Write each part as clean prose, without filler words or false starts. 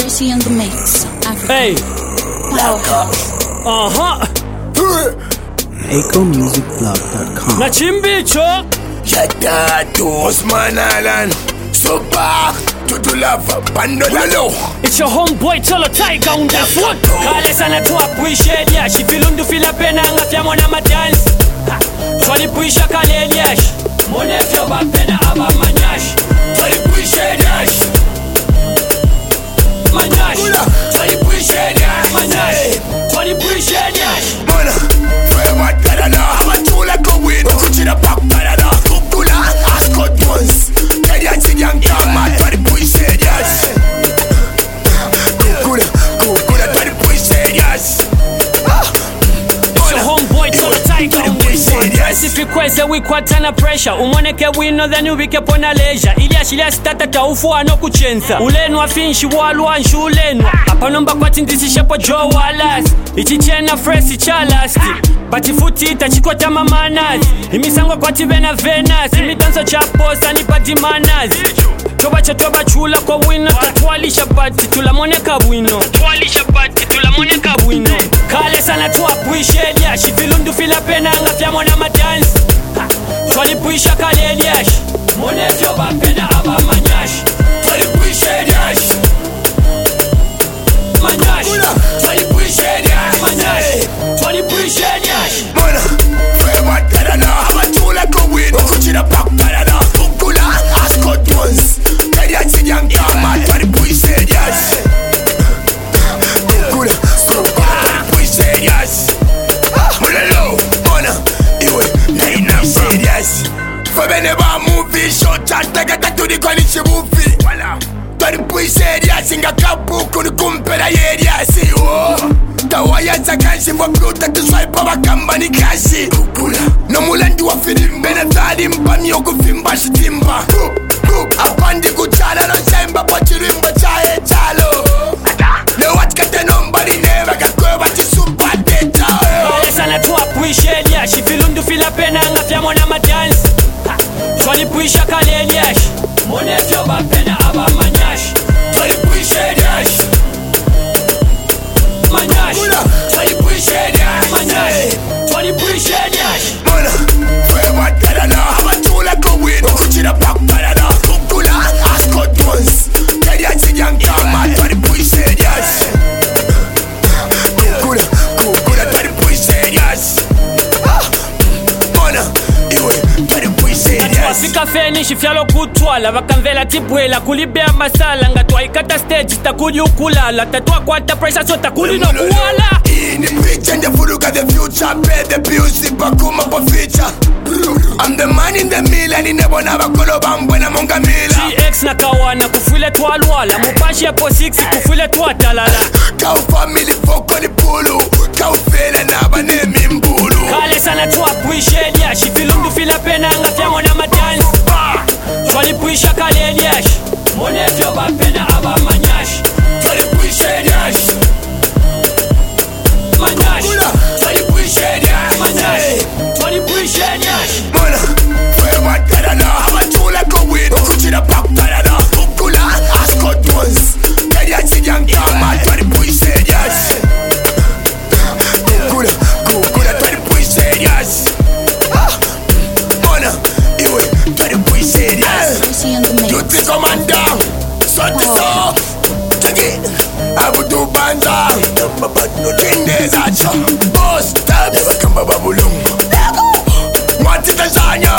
Cersei on the mix. Africa. Hey. EcoMusicBlog.com. Nachimbicho. Yadatu Osman Alan Super to love Bandolalo. It's your homeboy Cholo Tiger on the foot. Kale sana tu appreciate ya. Shifilundu fila pena ngafya mwana madance. Twali puisha kale eliash. Mone fyo ba pena aba manyash. Twali appreciate yash. Manyash. Twali appreciate yash. Manyash. Twali appreciate yash. Mona forever tarana. Amachula go win. Kuchira back tarana. Kukula askot once. Kaya chinyanga ma twali appreciate yash. Kukula twali appreciate yash. Your homeboy Cholo Tiger on this one. Pacific Quest wikwatana pressure. Umoneke wino then ubike pona leisure. Iliashilia stata taufu ano kuchenza. Ulenwa finshi walwa nshu ulenwa. Hapa nomba kwa tindisishepo Joe Wallace. Ichichena fresh ichalasti. Batifuti itachikwa tama manazi. Imisango kwa tivena Venus. Imitanso chaposa nipati manazi. Toba chula kwa wino. Tatualisha bati tulamoneka wino. Tulamoneka wino. Kale sana tu appreciate ya. Shifilundu fila pena ngafya mwana madance. Twali puisha kale eliash. Mone fyo ba pena aba manyash. Twali appreciate yash. Manyash. Twali appreciate yash. Manyash. Twali appreciate yash. Mona forever tarana. Amachula go win. Kuchira back tarana. Kukula askot once. Kaya chinyanga ma twali appreciate yash. Kukula twali appreciate yash. Mulalo Mona iwe naina serious. Fabene ba movie shot ataka taturi kwa nichi movie. Twali appreciate yash. Inga kapu kuni kumpera yeria si wo. Tawaya zakanshi mwa bluta tuswaipa wakamba ni kashi. No mulandi wa filimbe na thali mpa miyogu fimba shitimba. Apandi kuchana no shaimba kwa chirimba chae chalo. No watkate nombari neva kakwewa chisumpa deta. Kale sana tu appreciate ya. Shifilundu fila pena ngafya mwana madance. Twali puisha kale eliash. Mone fyo ba pena aba manyash. Twali appreciate yash. Manyash. Twali appreciate yash. Manyash. Twali appreciate yash. Mona forever tarana. Amachula go win. Kuchira back tarana. Kukula askot once. Kaya chinyanga ma twali appreciate yash. Kukula twali appreciate yash. Mona iwe twali appreciate yash. Fika feni shifyalo kutwala. Vakamvela tipwela kulibea masala. Ngatwa ikata stage takuli ukulala. Tatwa kwata pressure so takuli no kuwala. In the picture, the full look at the future. Pay the bills, the bakuma for feature. I'm the man in the mill and in the one of a color bam when I'm on Camila. GX na kawana kufile twalwala. Mupashi epo 6 kufile twatalala. Cow family folk on the polo. Cow fela na banemi mbulu. Kale sana tu appreciate ya. Shifilundu fila pena ngafya mwana madance. Twali puisha kale eliash. Mone fyo ba pena aba manyash. Twali appreciate yash. Manyash. Twali appreciate yash. Manyash. Twali appreciate yash. Mona forever tarana. Amachula go win. Kuchira back tarana. Kukula askot once. Kaya chinyanga ma twali appreciate yash. Kukula twali appreciate yash. Mona iwe twali appreciate yash. Cersei on the mix. Duty commander, Sotiso, Tagi, Abudu Banza, Kindezacha, Boss, Tab, Kamba Babulum, Mati Tanzania,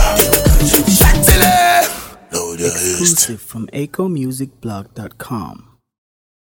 Exclusive from EcoMusicBlog.com.